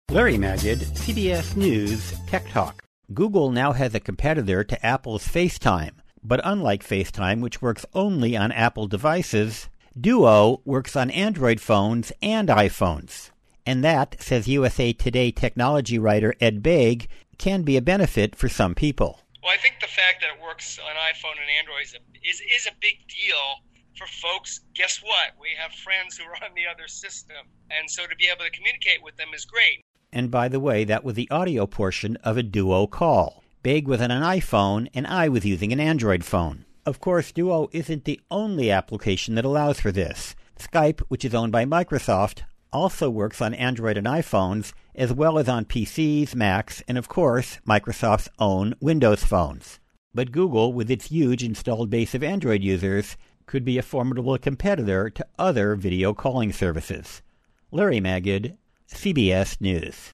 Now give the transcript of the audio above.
Larry Magid, CBS News Tech Talk. Google now has a competitor to Apple's FaceTime, but unlike FaceTime, which works only on Apple devices, Duo works on Android phones and iPhones. And that, says USA Today technology writer Ed Baig, can be a benefit for some people. Well, I think the fact that it works on iPhone and Android is a big deal for folks. Guess what? We have friends who are on the other system, and so to be able to communicate with them is great. And by the way, that was the audio portion of a Duo call. Baig was on an iPhone, and I was using an Android phone. Of course, Duo isn't the only application that allows for this. Skype, which is owned by Microsoft, also works on Android and iPhones, as well as on PCs, Macs, and of course, Microsoft's own Windows phones. But Google, with its huge installed base of Android users, could be a formidable competitor to other video calling services. Larry Magid, CBS News.